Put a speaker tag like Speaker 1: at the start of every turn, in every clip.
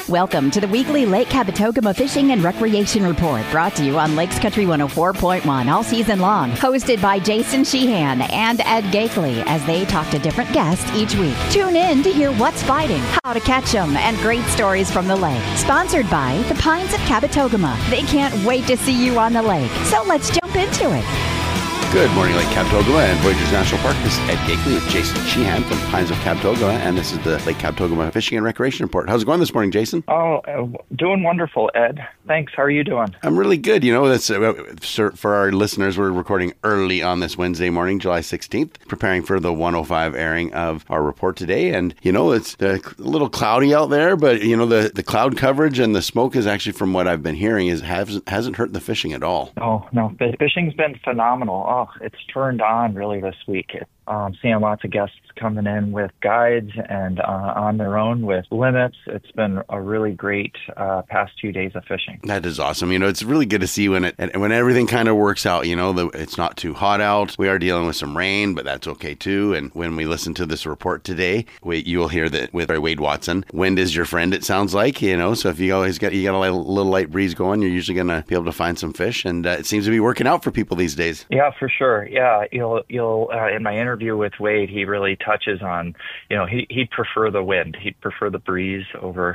Speaker 1: Welcome to the weekly Lake Cabotogama Fishing and Recreation Report, brought to you on Lakes Country 104.1 all season long. Hosted by Jason Sheehan and Ed Gakeley as they talk to different guests each week. Tune in to hear what's biting, how to catch them, and great stories from the lake. Sponsored by the Pines of Cabotogama. They can't wait to see you on the lake. So let's jump into it.
Speaker 2: Good morning, Lake Cabotogama and Voyageurs National Park. This is Ed Gakeley with Jason Sheehan from Pines of Cabotogama, and this is the Lake Cabotogama Fishing and Recreation Report. How's it going this morning, Jason?
Speaker 3: Doing wonderful, Ed. Thanks. How are you doing?
Speaker 2: I'm really good. You know, that's for our listeners, we're recording early on this Wednesday morning, July 16th, preparing for the 105 airing of our report today. And, you know, it's a little cloudy out there, but, you know, the cloud coverage and the smoke is actually, from what I've been hearing, hasn't hurt the fishing at all.
Speaker 3: Oh, no. The fishing's been phenomenal. Oh, it's turned on really this week. Seeing lots of guests coming in with guides and on their own with limits. It's been a really great past 2 days of fishing.
Speaker 2: That is awesome. You know, it's really good to see when everything kind of works out. You know, it's not too hot out. We are dealing with some rain, but that's okay too. And when we listen to this report today, you will hear that with Wade Watson, wind is your friend, it sounds like, you know. So if you got a little light breeze going, you're usually going to be able to find some fish. And it seems to be working out for people these days.
Speaker 3: Yeah, for sure. Yeah, you'll in my interview with Wade, he really touches on, you know, he'd prefer the wind. He'd prefer the breeze over,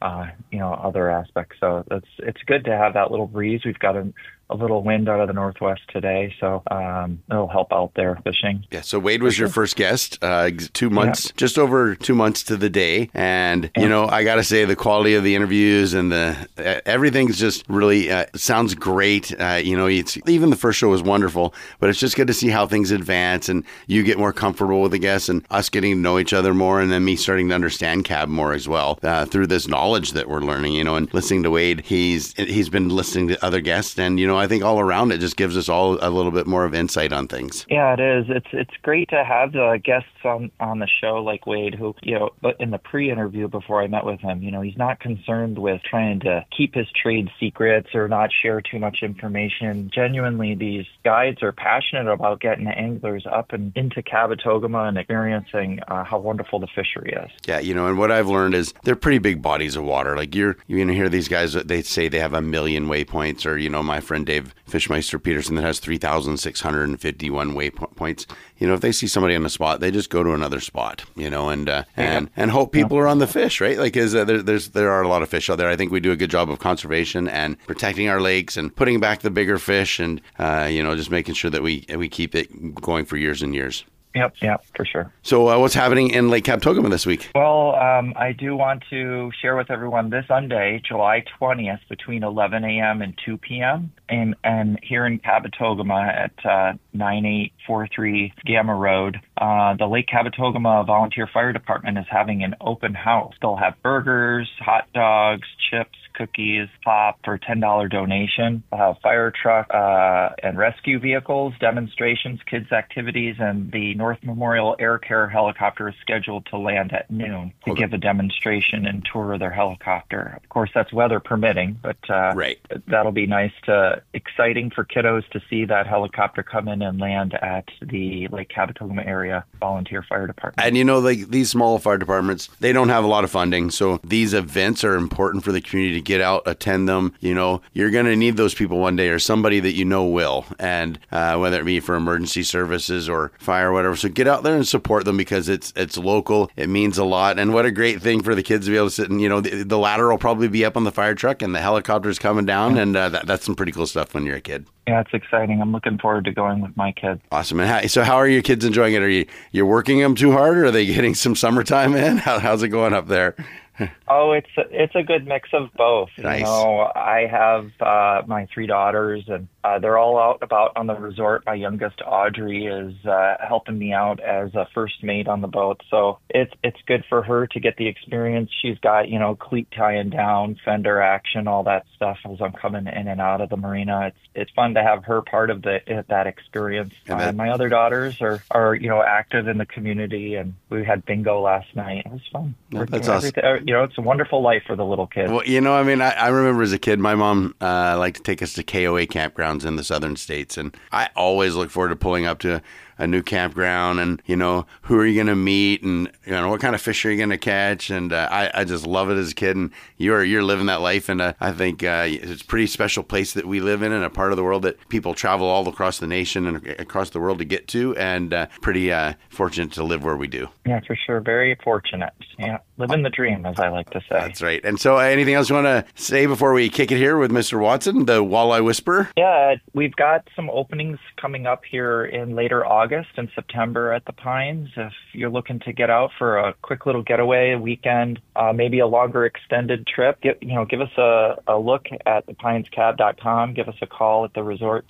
Speaker 3: other aspects. So it's good to have that little breeze. We've got a little wind out of the northwest today, so it'll help out there fishing.
Speaker 2: Yeah, so Wade was your first guest, 2 months, just over 2 months to the day. And, you know, I got to say the quality of the interviews and everything's just really sounds great. Even the first show was wonderful, but it's just good to see how things advance and you get more comfortable with the guests and us getting to know each other more, and then me starting to understand Cab more as well through this knowledge that we're learning, you know, and listening to Wade. He's been listening to other guests, and, you know, I think all around it just gives us all a little bit more of insight on things.
Speaker 3: Yeah, it is. It's great to have guests on the show like Wade, who, you know, but in the pre-interview before I met with him, you know, he's not concerned with trying to keep his trade secrets or not share too much information. Genuinely, these guides are passionate about getting anglers up and into Cabotogama and experiencing how wonderful the fishery is.
Speaker 2: Yeah, you know, and what I've learned is they're pretty big bodies of water. Like you're going to hear these guys, they say they have 1 million waypoints, or, you know, my friend Dave Fishmeister Peterson that has 3,651 waypoints. You know, if they see somebody on a spot, they just go to another spot, you know, and hope people are on the fish, right? Like, there are a lot of fish out there. I think we do a good job of conservation and protecting our lakes and putting back the bigger fish, and just making sure that we keep it going for years and years.
Speaker 3: Yep, for sure.
Speaker 2: So what's happening in Lake Cabotogama this week?
Speaker 3: Well, I do want to share with everyone this Sunday, July 20th, between 11 a.m. and 2 p.m. And here in Cabotogama at 9843 Gamma Road, the Lake Cabotogama Volunteer Fire Department is having an open house. They'll have burgers, hot dogs, chips, cookies, pop for a $10 donation. They'll have fire truck and rescue vehicles, demonstrations, kids' activities, and the North Memorial Air Care helicopter is scheduled to land at noon to give a demonstration and tour of their helicopter. Of course, that's weather permitting, but
Speaker 2: right.
Speaker 3: That'll be exciting for kiddos to see that helicopter come in and land at the Lake Cabotogama area volunteer fire department.
Speaker 2: And, you know, like these small fire departments, they don't have a lot of funding, so these events are important for the community to get out, attend them. You know, you're going to need those people one day, or somebody that you know will, and whether it be for emergency services or fire or whatever. So get out there and support them, because it's local. It means a lot. And what a great thing for the kids to be able to sit and, you know, the ladder will probably be up on the fire truck and the helicopter's coming down, and that's some pretty cool stuff when you're a kid.
Speaker 3: Yeah, it's exciting. I'm looking forward to going with my kids.
Speaker 2: Awesome. And so how are your kids enjoying it? Are you working them too hard, or are they getting some summertime in? How's it going up there?
Speaker 3: Oh, it's a good mix of both.
Speaker 2: Nice.
Speaker 3: You know, I have my 3 daughters, and they're all out and about on the resort. My youngest, Audrey, is helping me out as a first mate on the boat. So it's good for her to get the experience. She's got, you know, cleat tying down, fender action, all that stuff as I'm coming in and out of the marina. It's fun to have her part of that experience. And my other daughters are you know, active in the community, and we had bingo last night. It was fun.
Speaker 2: That's awesome.
Speaker 3: You know, it's a wonderful life for the little kids.
Speaker 2: Well, you know, I mean, I remember as a kid, my mom liked to take us to KOA campgrounds in the southern states, and I always look forward to pulling up to a new campground, and who are you going to meet, and what kind of fish are you going to catch, and I just love it as a kid, and you're living that life, and I think it's a pretty special place that we live in, and a part of the world that people travel all across the nation and across the world to get to, and pretty fortunate to live where we do.
Speaker 3: Yeah, for sure. Very fortunate. Yeah, living the dream, as I like to say.
Speaker 2: That's right. And so anything else you want to say before we kick it here with Mr. Watson, the Walleye Whisperer?
Speaker 3: Yeah, we've got some openings coming up here in later August and September at the Pines. If you're looking to get out for a quick little getaway, a weekend, maybe a longer extended trip, give us a look at thepinescab.com. Give us a call at the resort,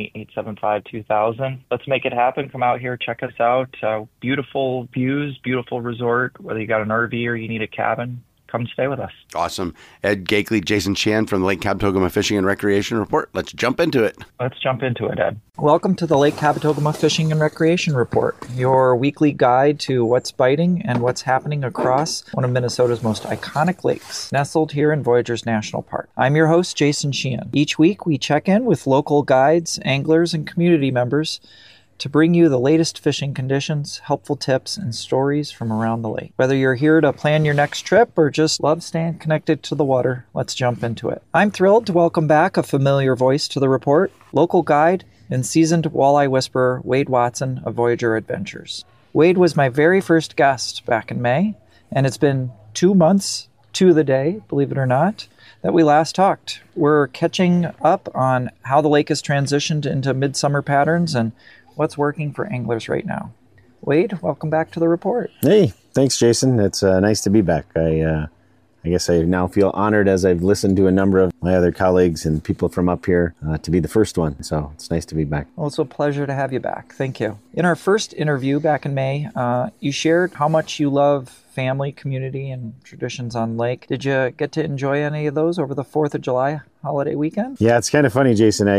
Speaker 3: 218-875-2000. Let's make it happen. Come out here, check us out. Beautiful views, beautiful resort, whether you got an RV or you need a cabin. Come stay with us.
Speaker 2: Awesome. Ed Gakeley, Jason Sheehan from the Lake Kabetogama Fishing and Recreation Report. Let's jump into it.
Speaker 3: Let's jump into it, Ed.
Speaker 4: Welcome to the Lake Kabetogama Fishing and Recreation Report, your weekly guide to what's biting and what's happening across one of Minnesota's most iconic lakes, nestled here in Voyageurs National Park. I'm your host, Jason Sheehan. Each week, we check in with local guides, anglers, and community members to bring you the latest fishing conditions, helpful tips, and stories from around the lake. Whether you're here to plan your next trip or just love staying connected to the water, let's jump into it. I'm thrilled to welcome back a familiar voice to the report, local guide and seasoned walleye whisperer Wade Watson of Voyageur Adventures. Wade was my very first guest back in May, and it's been 2 months to the day, believe it or not, that we last talked. We're catching up on how the lake has transitioned into midsummer patterns and what's working for anglers right now. Wade, welcome back to the report.
Speaker 5: Hey, thanks, Jason. It's nice to be back. I guess I now feel honored as I've listened to a number of my other colleagues and people from up here to be the first one. So it's nice to be back.
Speaker 4: Well, it's a pleasure to have you back. Thank you. In our first interview back in May, you shared how much you love family, community, and traditions on lake. Did you get to enjoy any of those over the 4th of July holiday weekend?
Speaker 5: Yeah, it's kind of funny, Jason.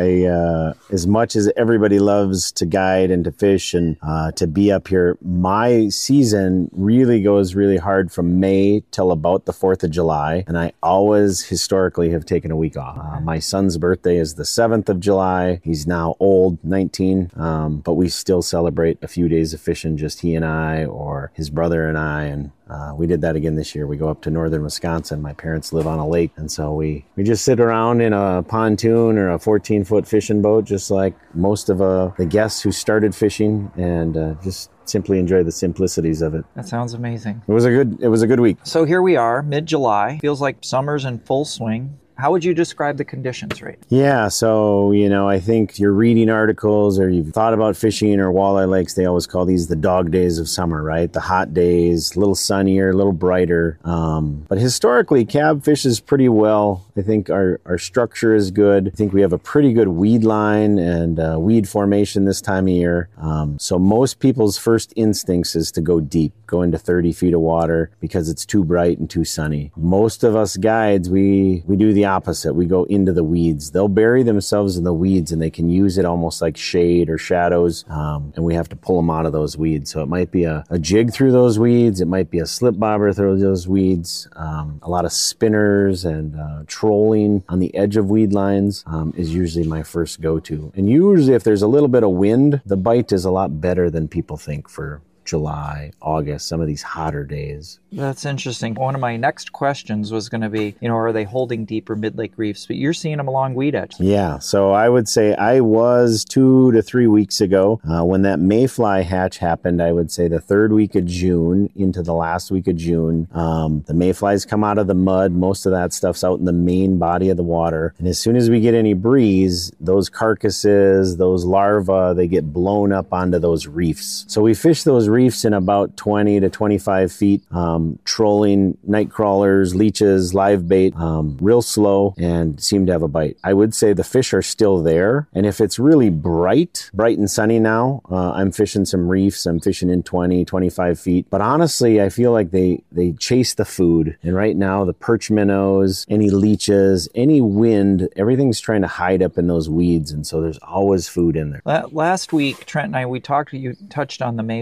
Speaker 5: I as much as everybody loves to guide and to fish and to be up here, my season really goes really hard from May till about the 4th of July. And I always historically have taken a week off. My son's birthday is the 7th of July. He's now old, 19, but we still celebrate a few days of fishing, just he and I, or his brother and I. And we did that again this year. We go up to northern Wisconsin. My parents live on a lake. And so we just sit around in a pontoon or a 14-foot fishing boat, just like most of the guests who started fishing, and just simply enjoy the simplicities of it.
Speaker 4: That sounds amazing.
Speaker 5: It was a good week.
Speaker 4: So here we are, mid-July. Feels like summer's in full swing. How would you describe the conditions right now?
Speaker 5: Yeah, so, I think you're reading articles or you've thought about fishing or walleye lakes. They always call these the dog days of summer, right? The hot days, a little sunnier, a little brighter. But historically, cab fishes pretty well. I think our structure is good. I think we have a pretty good weed line and weed formation this time of year. So most people's first instincts is to go deep, go into 30 feet of water because it's too bright and too sunny. Most of us guides, we do the opposite. We go into the weeds. They'll bury themselves in the weeds and they can use it almost like shade or shadows, and we have to pull them out of those weeds. So it might be a jig through those weeds. It might be a slip bobber through those weeds. A lot of spinners and trolling on the edge of weed lines is usually my first go-to. And usually if there's a little bit of wind, the bite is a lot better than people think for July, August, some of these hotter days.
Speaker 4: That's interesting. One of my next questions was going to be, are they holding deeper mid-lake reefs? But you're seeing them along weed edge.
Speaker 5: Yeah, so I would say I was 2 to 3 weeks ago when that mayfly hatch happened. I would say the 3rd week of June into the last week of June. The mayflies come out of the mud. Most of that stuff's out in the main body of the water. And as soon as we get any breeze, those carcasses, those larvae, they get blown up onto those reefs. So we fish those reefs in about 20 to 25 feet, trolling night crawlers, leeches, live bait, real slow, and seem to have a bite. I would say the fish are still there, and if it's really bright and sunny now, I'm fishing some reefs. I'm fishing in 20, 25 feet, but honestly, I feel like they chase the food, and right now the perch minnows, any leeches, any wind, everything's trying to hide up in those weeds, and so there's always food in there.
Speaker 4: Last week, Trent and I, you touched on the mayfly hatch.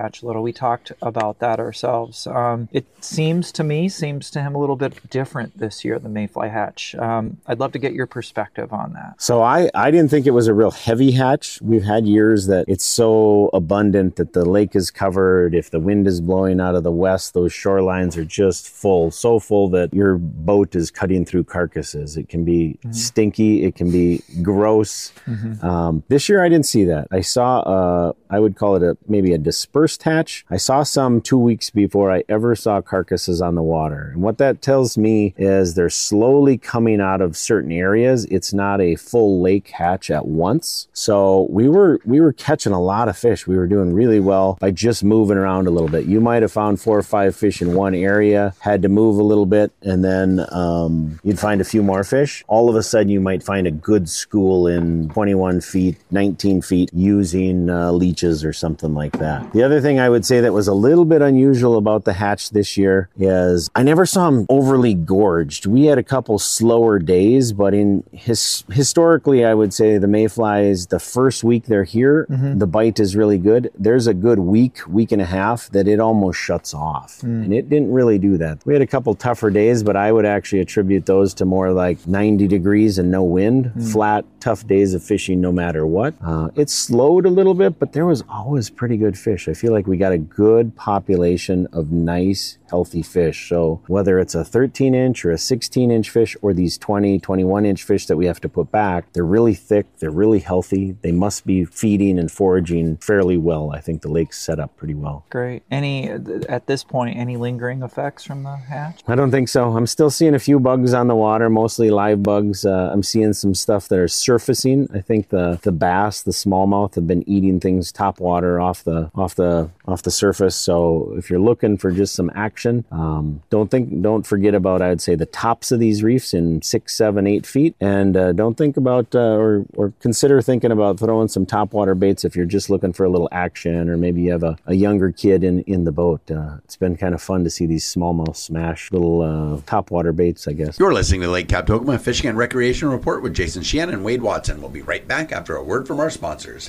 Speaker 4: hatch a little. We talked about that ourselves. It seems to him a little bit different this year, the mayfly hatch. I'd love to get your perspective on that.
Speaker 5: So I didn't think it was a real heavy hatch. We've had years that it's so abundant that the lake is covered. If the wind is blowing out of the west, those shorelines are just full, so full that your boat is cutting through carcasses. It can be stinky. It can be gross. This year I didn't see that. I saw, I would call it maybe a dispersed hatch. I saw some 2 weeks before I ever saw carcasses on the water. And what that tells me is they're slowly coming out of certain areas. It's not a full lake hatch at once. So we were catching a lot of fish. We were doing really well by just moving around a little bit. You might have found 4 or 5 fish in one area, had to move a little bit, and then you'd find a few more fish. All of a sudden you might find a good school in 21 feet, 19 feet using leeches or something like that. The other thing I would say that was a little bit unusual about the hatch this year is I never saw them overly gorged. We had a couple slower days, but historically I would say the mayflies, the first week they're here, the bite is really good. There's a good week and a half that it almost shuts off. And it didn't really do that. We had a couple tougher days, but I would actually attribute those to more like 90 degrees and no wind, flat, tough days of fishing no matter what. It slowed a little bit, but there was always pretty good fish. I feel like we got a good population of nice, healthy fish. So whether it's a 13-inch or a 16-inch fish or these 20, 21-inch fish that we have to put back, they're really thick, they're really healthy. They must be feeding and foraging fairly well. I think the lake's set up pretty well.
Speaker 4: Great. At this point, any lingering effects from the hatch?
Speaker 5: I don't think so. I'm still seeing a few bugs on the water, mostly live bugs. I'm seeing some stuff that are surfacing. I think the bass, the smallmouth have been eating things top water off the surface. So if you're looking for just some action, don't forget about, I'd say, the tops of these reefs in 6, 7, 8 feet, and don't think about or consider thinking about throwing some topwater baits if you're just looking for a little action, or maybe you have a younger kid in the boat. It's been kind of fun to see these smallmouth smash little topwater baits, I guess.
Speaker 2: You're listening to Lake Kabetogama Fishing and Recreation Report with Jason Sheehan and Wade Watson. We'll be right back after a word from our sponsors.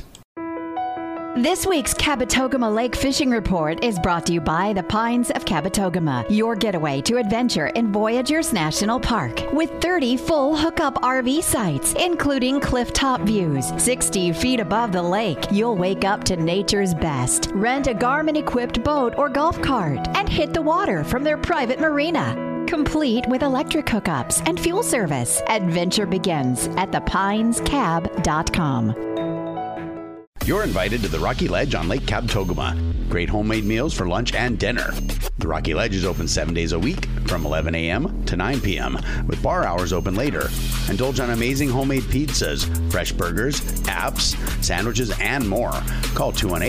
Speaker 1: This week's Kabetogama Lake Fishing Report is brought to you by the Pines of Kabetogama, your getaway to adventure in Voyageurs National Park. With 30 full hookup RV sites, including clifftop views, 60 feet above the lake, you'll wake up to nature's best. Rent a Garmin-equipped boat or golf cart and hit the water from their private marina. Complete with electric hookups and fuel service. Adventure begins at thepinescab.com.
Speaker 2: You're invited to the Rocky Ledge on Lake Kabetogama. Great homemade meals for lunch and dinner. The Rocky Ledge is open 7 days a week from 11 a.m. to 9 p.m. with bar hours open later. Indulge on amazing homemade pizzas, fresh burgers, apps, sandwiches, and more. Call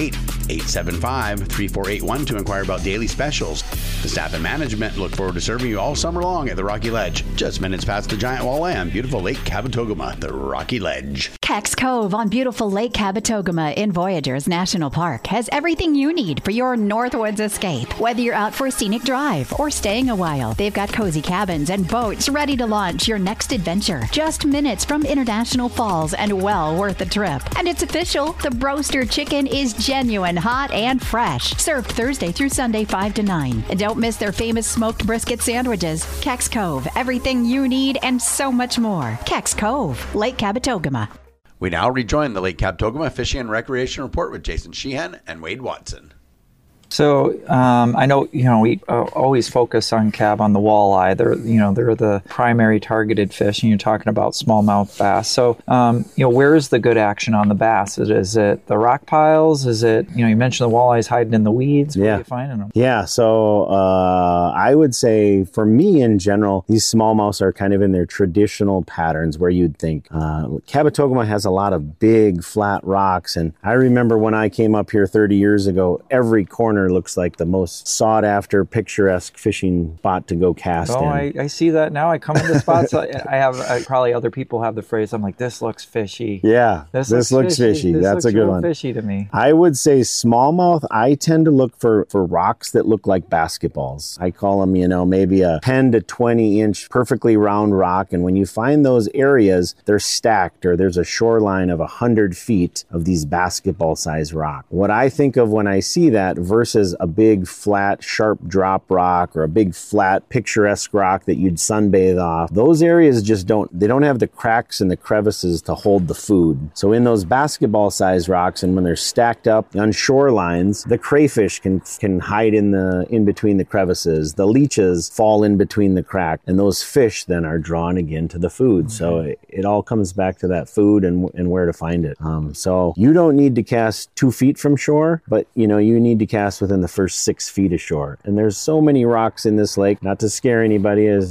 Speaker 2: 218-875-3481 to inquire about daily specials. The staff and management look forward to serving you all summer long at the Rocky Ledge. Just minutes past the giant walleye on beautiful Lake Kabetogama, the Rocky Ledge.
Speaker 1: Keck's Cove on beautiful Lake Kabetogama in Voyageurs National Park has everything you need for your Northwoods escape. Whether you're out for a scenic drive or staying a while, they've got cozy cabins and boats ready to launch your next adventure. Just minutes from International Falls and well worth the trip. And it's official, the Broaster chicken is genuine, hot, and fresh. Served Thursday through Sunday 5 to 9. And don't miss their famous smoked brisket sandwiches. Keck's Cove, everything you need and so much more. Keck's Cove, Lake Kabetogama.
Speaker 2: We now rejoin the Lake Kabetogama Fishing and Recreation Report with Jason Sheehan and Wade Watson.
Speaker 4: So I know we always focus on on the walleye. They're the primary targeted fish, and you're talking about smallmouth bass. So where is the good action on the bass? Is it the rock piles? Is it you mentioned the walleyes hiding in the weeds? Where are you finding them?
Speaker 5: Yeah. So I would say for me in general, these smallmouths are kind of in their traditional patterns where you'd think Kabetogama has a lot of big flat rocks, and I remember when I came up here 30 years ago, every corner corner looks like the most sought after, picturesque fishing spot to go cast in.
Speaker 4: I see that now. I come into spots. Probably other people have the phrase. I'm like, this looks fishy.
Speaker 5: Yeah, this looks fishy.
Speaker 4: This
Speaker 5: That's
Speaker 4: looks
Speaker 5: a good
Speaker 4: real
Speaker 5: one.
Speaker 4: Fishy to me.
Speaker 5: I would say smallmouth. I tend to look for rocks that look like basketballs. I call them, maybe a 10 to 20 inch perfectly round rock. And when you find those areas, they're stacked, or there's a shoreline of 100 feet of these basketball sized rock. What I think of when I see that versus a big flat sharp drop rock or a big flat picturesque rock that you'd sunbathe off, those areas just don't have the cracks and the crevices to hold the food. So in those basketball sized rocks, and when they're stacked up on shorelines, the crayfish can hide in between the crevices. The leeches fall in between the crack, and those fish then are drawn again to the food. So it all comes back to that food and where to find it. So you don't need to cast 2 feet from shore, but you need to cast within the first 6 feet of shore. And there's so many rocks in this lake, not to scare anybody as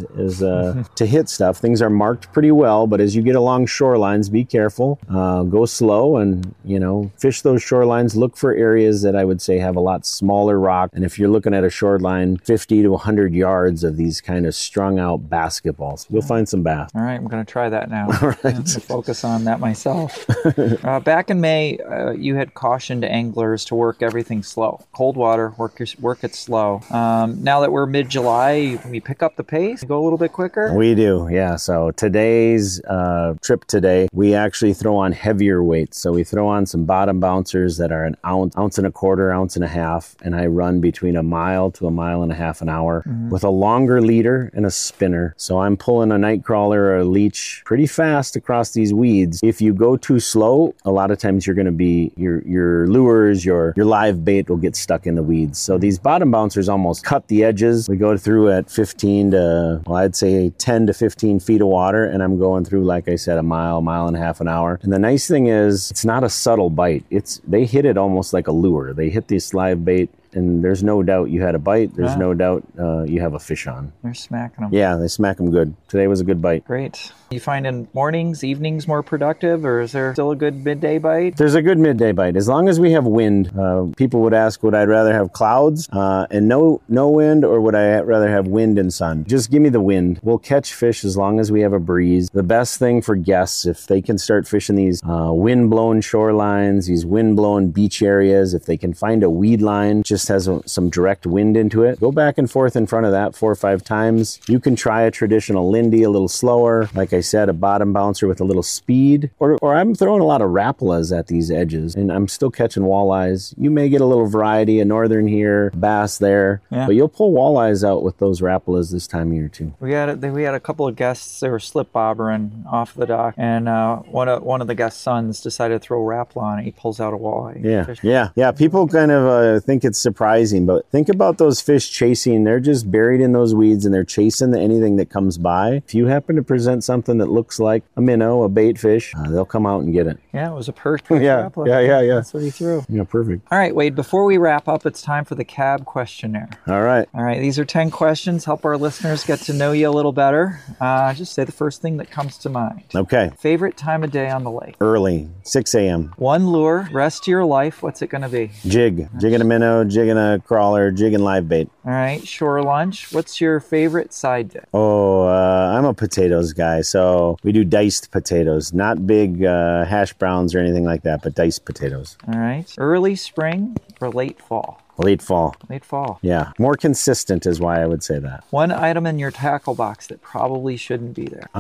Speaker 5: to hit stuff. Things are marked pretty well, but as you get along shorelines, be careful. Go slow and, fish those shorelines. Look for areas that I would say have a lot smaller rock. And if you're looking at a shoreline, 50 to 100 yards of these kind of strung out basketballs, you'll find some bass.
Speaker 4: All right, I'm going to try that now.
Speaker 5: All right.
Speaker 4: I'm going to focus on that myself. Back in May, you had cautioned anglers to work everything slow. Cold water, work it slow. Now that we're mid-July, we pick up the pace, go a little bit quicker?
Speaker 5: We do, yeah. So today's trip today, we actually throw on heavier weights. So we throw on some bottom bouncers that are an ounce and a quarter, ounce and a half, and I run between a mile to a mile and a half an hour with a longer leader and a spinner. So I'm pulling a night crawler or a leech pretty fast across these weeds. If you go too slow, a lot of times you're going to be, your lures, your live bait will get stuck in the weeds. So these bottom bouncers almost cut the edges. We go through at 15 to, I'd say 10 to 15 feet of water, and I'm going through, like I said, a mile and a half an hour. And the nice thing is, it's not a subtle bite. They hit it almost like a lure. They hit this live bait, and there's no doubt you had a bite. There's no doubt you have a fish on.
Speaker 4: They're smacking them.
Speaker 5: Yeah, they smack them good. Today was a good bite.
Speaker 4: Great. You find in mornings, evenings more productive, or is there still a good midday bite?
Speaker 5: There's a good midday bite. As long as we have wind. People would ask, would I rather have clouds and no wind, or would I rather have wind and sun? Just give me the wind. We'll catch fish as long as we have a breeze. The best thing for guests, if they can start fishing these wind-blown shorelines, these wind-blown beach areas, if they can find a weed line, just has some direct wind into it, go back and forth in front of that 4 or 5 times. You can try a traditional Lindy a little slower. Like I said, a bottom bouncer with a little speed, or I'm throwing a lot of Rapalas at these edges, and I'm still catching walleyes. You may get a little variety, a northern here, bass there, but you'll pull walleyes out with those Rapalas this time of year too.
Speaker 4: We had a couple of guests. They were slip bobbering off the dock, and one of the guests' sons decided to throw Rapala on it. He pulls out a walleye.
Speaker 5: Yeah. People kind of think it's surprising, but think about those fish chasing. They're just buried in those weeds, and they're chasing anything that comes by. If you happen to present something that looks like a minnow, a bait fish, they'll come out and get it.
Speaker 4: Yeah, it was a perch.
Speaker 5: Yeah.
Speaker 4: That's what he threw.
Speaker 5: Yeah, perfect.
Speaker 4: All right, Wade, before we wrap up, it's time for the CAB questionnaire.
Speaker 5: All right.
Speaker 4: These are 10 questions. Help our listeners get to know you a little better. Just say the first thing that comes to mind.
Speaker 5: Okay.
Speaker 4: Favorite time of day on the lake?
Speaker 5: Early, 6 a.m.
Speaker 4: One lure, rest of your life, what's it going to be?
Speaker 5: Jigging a minnow, jigging a crawler, jigging live bait.
Speaker 4: All right, shore lunch. What's your favorite side dish?
Speaker 5: I'm a potatoes guy, so we do diced potatoes. Not big hash browns or anything like that, but diced potatoes.
Speaker 4: All right. Early spring or late fall?
Speaker 5: Late fall.
Speaker 4: Late fall.
Speaker 5: Yeah. More consistent is why I would say that.
Speaker 4: One item in your tackle box that probably shouldn't be there.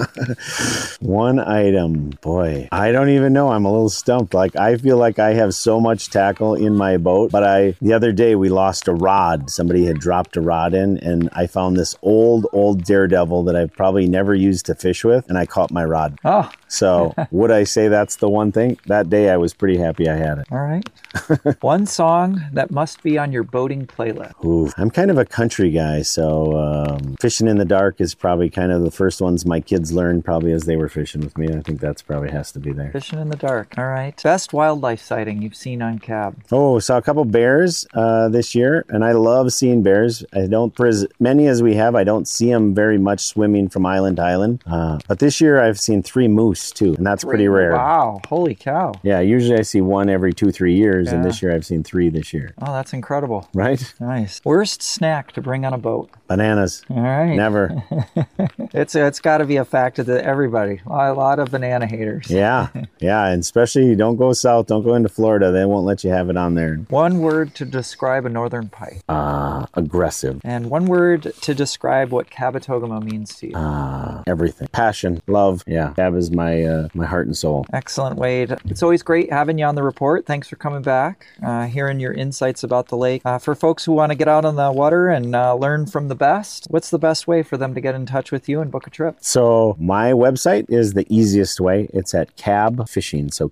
Speaker 5: One item. Boy, I don't even know. I'm a little stumped. I feel like I have so much tackle in my boat, but the other day we lost a rod. Somebody had dropped a rod in, and I found this old Daredevil that I've probably never used to fish with, and I caught my rod.
Speaker 4: Oh.
Speaker 5: So would I say that's the one thing? That day I was pretty happy I had it.
Speaker 4: All right. One song that must be on your boating playlist.
Speaker 5: Ooh, I'm kind of a country guy, so Fishing in the Dark is probably kind of the first ones my kids learned probably as they were fishing with me. I think that's probably has to be there.
Speaker 4: Fishing in the Dark. All right. Best wildlife sighting you've seen on CAB?
Speaker 5: Saw a couple bears this year, and I love seeing bears. I don't, for as many as we have, I don't see them very much swimming from island to island. But this year I've seen 3 moose too, and that's pretty rare.
Speaker 4: Wow. Holy cow.
Speaker 5: Yeah, usually I see 1 every 2-3 years, and this year I've seen 3 this year.
Speaker 4: Oh, that's incredible.
Speaker 5: Right?
Speaker 4: Nice. Worst snack to bring on a boat?
Speaker 5: Bananas.
Speaker 4: All right.
Speaker 5: Never.
Speaker 4: It's got to be a factor to everybody. A lot of banana haters.
Speaker 5: Yeah. Yeah. And especially don't go south. Don't go into Florida. They won't let you have it on there.
Speaker 4: One word to describe a northern pike.
Speaker 5: Aggressive.
Speaker 4: And one word to describe what Kabetogama means to you.
Speaker 5: Everything. Passion. Love. Yeah. Cab is my heart and soul.
Speaker 4: Excellent, Wade. It's always great having you on the report. Thanks for coming back, hearing your insights about the lake. For folks who want to get out on the water and learn from the best, what's the best way for them to get in touch with you and book a trip?
Speaker 5: So my website is the easiest way. It's at Cab Fishing. So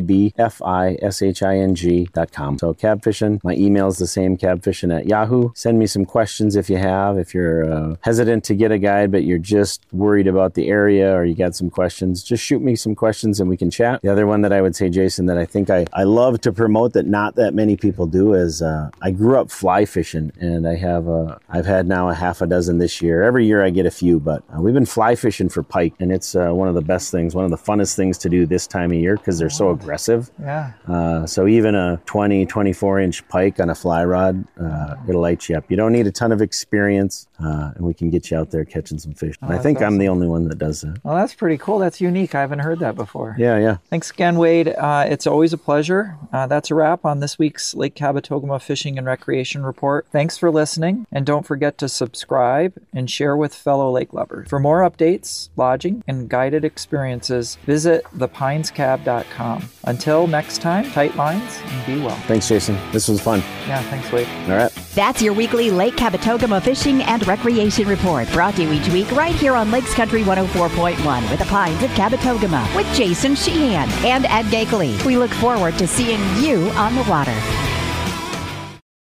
Speaker 5: KABFISHING.com. So Cab Fishing. My email is the same, cabfishing@yahoo. Send me some questions if you have. If you're hesitant to get a guide, but you're just worried about the area or you got some questions, just shoot me some questions and we can chat. The other one that I would say, Jason, that I think I love to promote that not that many people do is I grew up fly fishing, and I've had now a half a dozen this year. Every year I get a few, but we've been fly fishing for pike, and it's one of the best things, one of the funnest things to do this time of year because they're so aggressive.
Speaker 4: Yeah.
Speaker 5: So even a 20, 24-inch pike on a fly rod, it'll light you up. You don't need a ton of experience, and we can get you out there catching some fish. I think
Speaker 4: awesome.
Speaker 5: I'm the only one that does that.
Speaker 4: Well, that's pretty cool. That's unique. I haven't heard that before.
Speaker 5: Yeah.
Speaker 4: Thanks again, Wade. It's always a pleasure. That's a wrap on this week's Lake Kabetogama Fishing and Recreation Report. Thanks for listening, and don't forget to subscribe and share with fellow lake lovers. For more updates, lodging, and guided experiences, visit thepinescab.com. Until next time, tight lines and be well.
Speaker 5: Thanks, Jason. This was fun.
Speaker 4: Yeah, thanks, Wade.
Speaker 5: All right.
Speaker 1: That's your weekly Lake Kabetogama Fishing and Recreation Report, brought to you each week right here on Lakes Country 104.1 with the Pines of Kabetogama with Jason Sheehan and Ed Gakeley. We look forward to seeing you on the water.